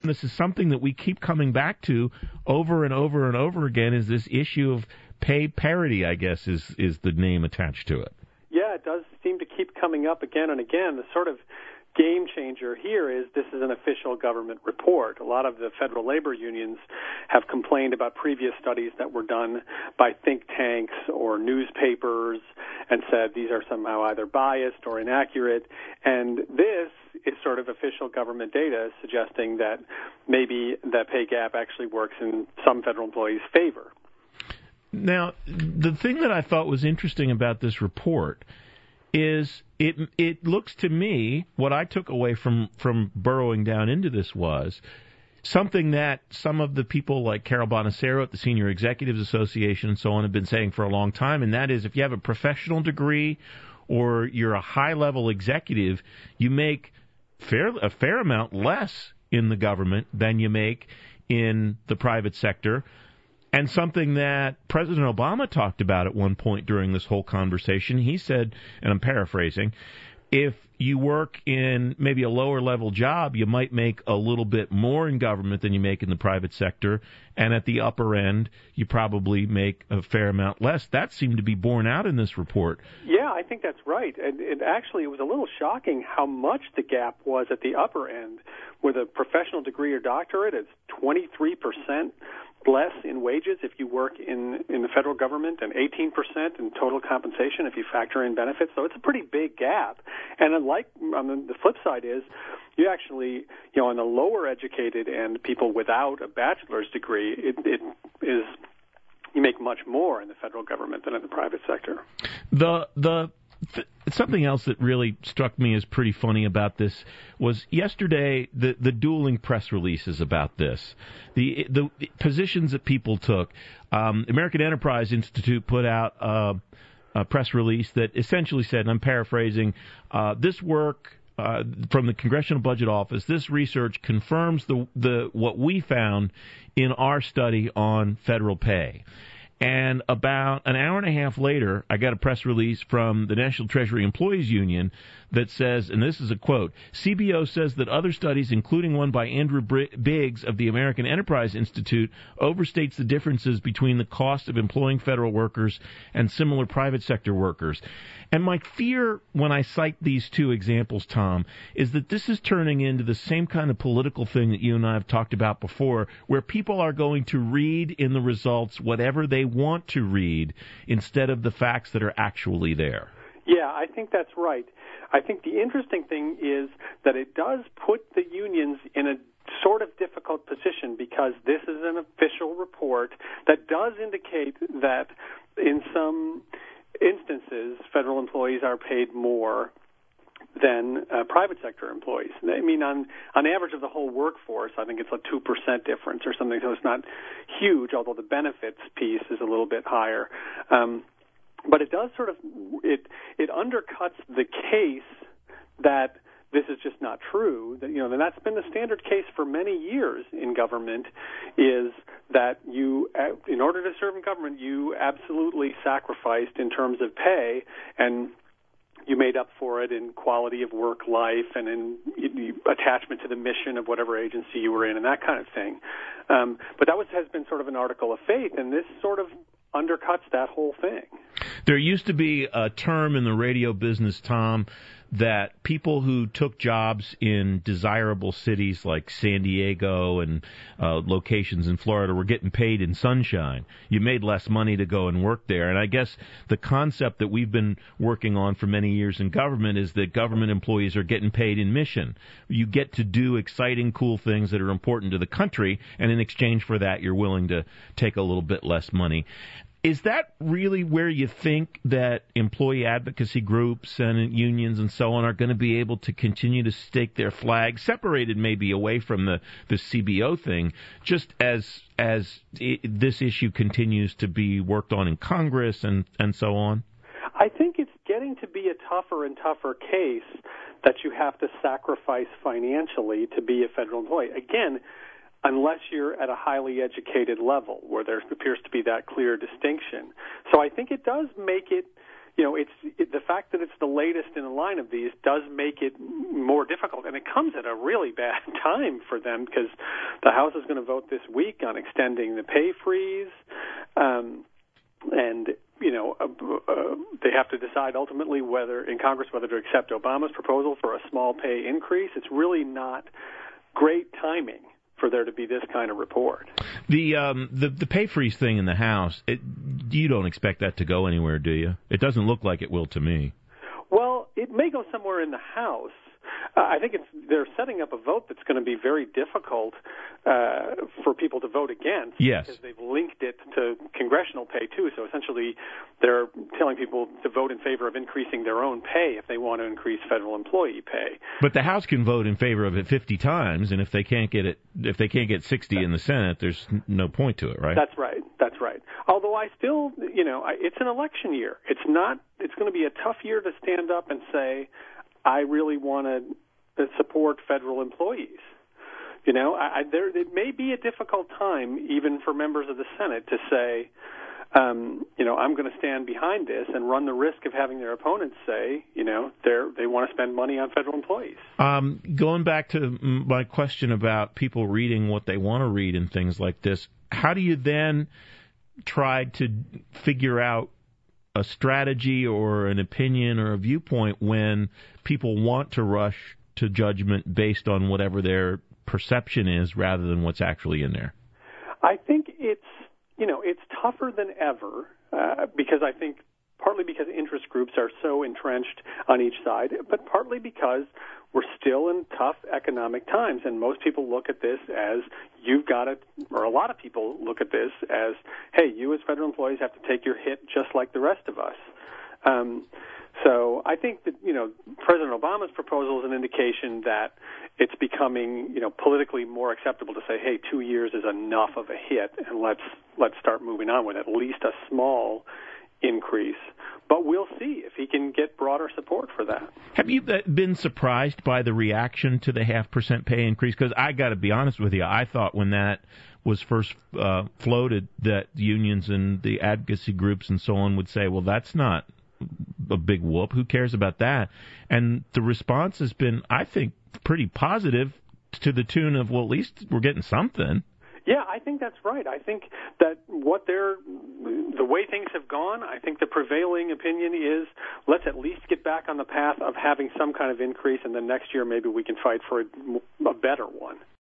homelessness is something that we keep coming back to over and over and over again, is this issue of pay parity, I guess, is the name attached to it. Yeah, it does seem to keep coming up again and again. The sort of game changer here is this is an official government report. A lot of the federal labor unions have complained about previous studies that were done by think tanks or newspapers and said these are somehow either biased or inaccurate. And this is sort of official government data suggesting that maybe that pay gap actually works in some federal employees' favor. Now, the thing that I thought was interesting about this report is it looks to me, what I took away from burrowing down into this was something that some of the people like Carol Bonacero at the Senior Executives Association and so on have been saying for a long time, and that is if you have a professional degree or you're a high-level executive, you make a fair amount less in the government than you make in the private sector. And something that President Obama talked about at one point during this whole conversation, he said, and I'm paraphrasing, if you work in maybe a lower-level job, you might make a little bit more in government than you make in the private sector, and at the upper end, you probably make a fair amount less. That seemed to be borne out in this report. Yeah, I think that's right. And it was a little shocking how much the gap was at the upper end. With a professional degree or doctorate, it's 23% less in wages if you work in the federal government and 18% in total compensation if you factor in benefits. So it's a pretty big gap. And unlike on the flip side is you actually, on the lower educated end, people without a bachelor's degree, it is you make much more in the federal government than in the private sector. Something else that really struck me as pretty funny about this was yesterday the dueling press releases about this, the positions that people took. American Enterprise Institute put out a press release that essentially said, and I'm paraphrasing, this work from the Congressional Budget Office, this research confirms what we found in our study on federal pay. And about an hour and a half later, I got a press release from the National Treasury Employees Union that says, and this is a quote, CBO says that other studies, including one by Andrew Biggs of the American Enterprise Institute, overstates the differences between the cost of employing federal workers and similar private sector workers. And my fear when I cite these two examples, Tom, is that this is turning into the same kind of political thing that you and I have talked about before, where people are going to read in the results whatever they want to read instead of the facts that are actually there. Yeah, I think that's right. I think the interesting thing is that it does put the unions in a sort of difficult position because this is an official report that does indicate that in some instances federal employees are paid more than private sector employees. I mean, on average of the whole workforce, I think it's a 2% difference or something, so it's not huge, although the benefits piece is a little bit higher. But it does sort of, it undercuts the case that this is just not true. That, and that's been the standard case for many years in government, is that you, in order to serve in government, you absolutely sacrificed in terms of pay, and you made up for it in quality of work life and in attachment to the mission of whatever agency you were in and that kind of thing. But that has been sort of an article of faith, and this sort of undercuts that whole thing. There used to be a term in the radio business, Tom, that people who took jobs in desirable cities like San Diego and locations in Florida were getting paid in sunshine. You made less money to go and work there. And I guess the concept that we've been working on for many years in government is that government employees are getting paid in mission. You get to do exciting, cool things that are important to the country, and in exchange for that, you're willing to take a little bit less money. Is that really where you think that employee advocacy groups and unions and so on are going to be able to continue to stake their flag, separated maybe away from the CBO thing, just as this issue continues to be worked on in Congress and so on? I think it's getting to be a tougher and tougher case that you have to sacrifice financially to be a federal employee. Again, unless you're at a highly educated level where there appears to be that clear distinction. So I think it does make it, the fact that it's the latest in the line of these does make it more difficult, and it comes at a really bad time for them because the House is going to vote this week on extending the pay freeze, and they have to decide ultimately in Congress whether to accept Obama's proposal for a small pay increase. It's really not great timing for there to be this kind of report. The pay freeze thing in the House, you don't expect that to go anywhere, do you? It doesn't look like it will to me. Well, it may go somewhere in the House. I think they're setting up a vote that's going to be very difficult for people to vote against. Yes. Because they've linked it to congressional pay, too. So essentially, they're telling people to vote in favor of increasing their own pay if they want to increase federal employee pay. But the House can vote in favor of it 50 times, and if they can't get 60 in the Senate, there's no point to it, right? That's right. Although I still, it's an election year. It's going to be a tough year to stand up and say, I really want to support federal employees. It may be a difficult time even for members of the Senate to say, I'm going to stand behind this and run the risk of having their opponents say, they want to spend money on federal employees. Going back to my question about people reading what they want to read and things like this, how do you then try to figure out a strategy or an opinion or a viewpoint when people want to rush to judgment based on whatever their perception is rather than what's actually in there? I think it's tougher than ever because I think partly because interest groups are so entrenched on each side, but partly because we're still in tough economic times, and most people look at this as or a lot of people look at this as, hey, you as federal employees have to take your hit just like the rest of us. So I think that, President Obama's proposal is an indication that it's becoming, politically more acceptable to say, hey, 2 years is enough of a hit, and let's start moving on with at least a small increase. But we'll see if he can get broader support for that. Have you been surprised by the reaction to the 0.5% pay increase? Because I got to be honest with you, I thought when that was first floated that unions and the advocacy groups and so on would say, well, that's not a big whoop. Who cares about that? And the response has been, I think, pretty positive to the tune of, well, at least we're getting something. Yeah, I think that's right. I think that the way things have gone, I think the prevailing opinion is let's at least get back on the path of having some kind of increase, and then next year maybe we can fight for a better one.